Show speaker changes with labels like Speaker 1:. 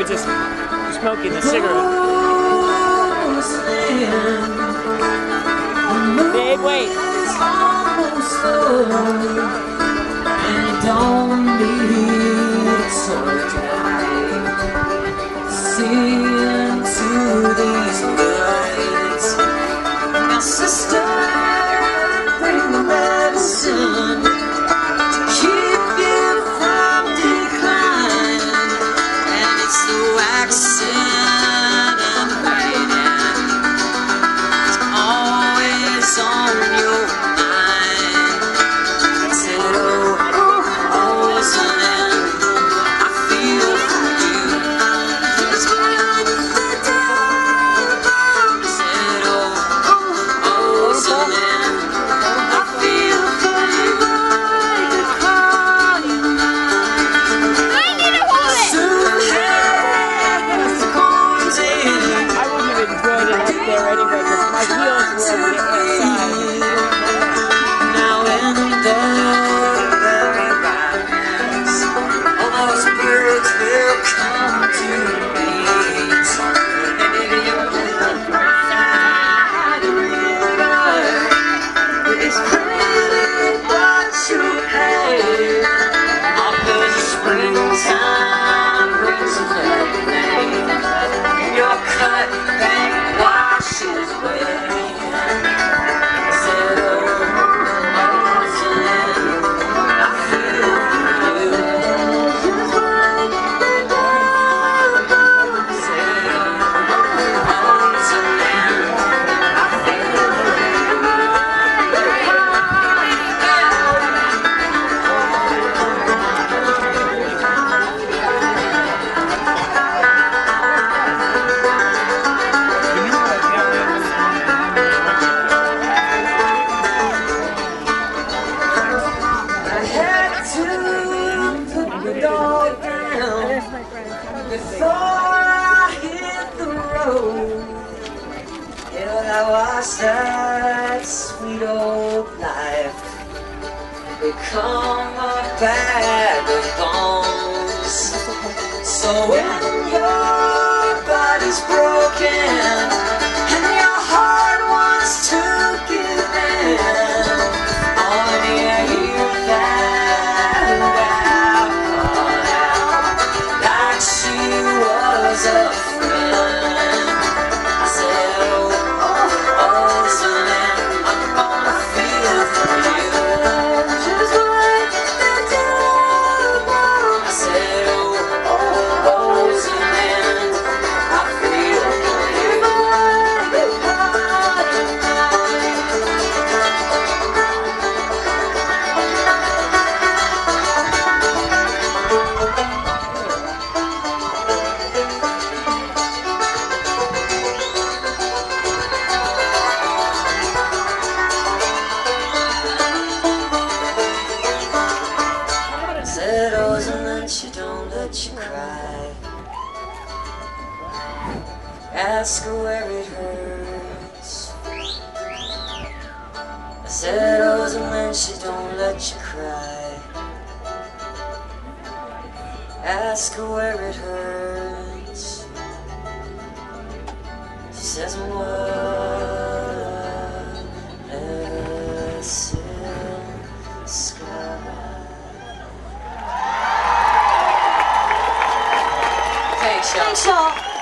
Speaker 1: was just smoking the cigarette. Babe, wait.
Speaker 2: And you don't need so see into these nights. Now, sister, bring the medicine to keep you from decline. And it's the waxing and waiting. It's always on your mind. I said, oh, son, I feel for you. Just like the devil. I said, oh, son, I feel for you.
Speaker 3: I need to hold it.
Speaker 2: Soon as the comes in,
Speaker 1: I wouldn't have enjoyed it up there anyway because my heels were over the inside.
Speaker 2: now in the very brightness, all those birds will come to meet. And maybe you'll find a river is pretty what you pay. Up as the springtime brings a rain, and your cut bank washes away. I said, oh, son, I feel for you. Just like the devil. I said, oh, son, I feel for you. I had to put the dog down before I hit the road. Yeah, I watched that sweet old life become a bag of bones. So when your body's broken and your heart wants to give in, all you hear that gal call out like she was a friend. I said, oh, son, I'm gonna feel for you. Just like the devil. I said, oh, son, I feel for you. I said, oh, and you don't let you cry. Ask her where it hurts. I said, oh, and she don't let you cry. Ask her where it hurts. She says, what else in sky. Thanks, y'all.
Speaker 3: Thanks, y'all.